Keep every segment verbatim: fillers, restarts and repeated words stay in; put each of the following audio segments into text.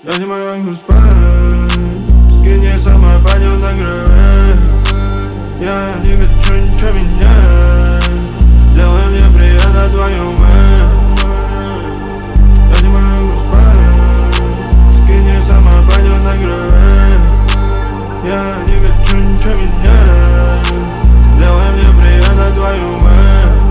Я не могу спать, скини сама, пойдем на кровать. Я не хочу ничего менять, делай мне приятно твою мать. Я не могу спать, скини сама, пойдем на кровать. Я не хочу ничего менять, делай мне приятно твою мать.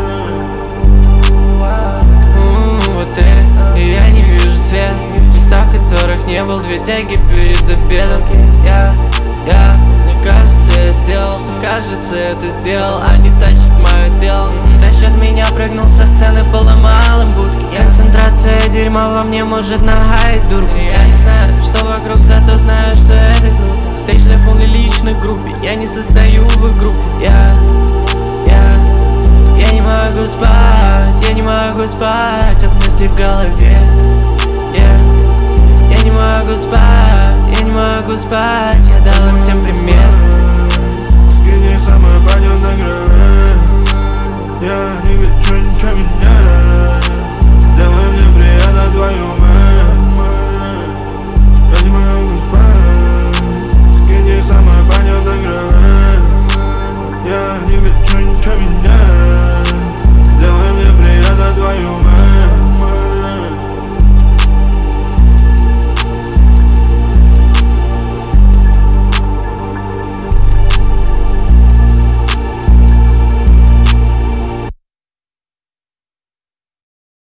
Вот это, и я не вижу свет, места, в которых не был, две тяги перед обедом. Я, я, мне кажется, я сделал, кажется, это сделал. Они тащат мое тело, тащат меня, прыгнул со сцены, поломал им будки. Концентрация дерьма во мне может нагаять дурку. Я не знаю, что вокруг, зато знаю, что это круто. Стейдж-лайф он лично в группе, я не состою в их группе. Я, я, я не могу спать, я не могу спать от мыслей в голове. Yeah. Я не могу спать, я не могу спать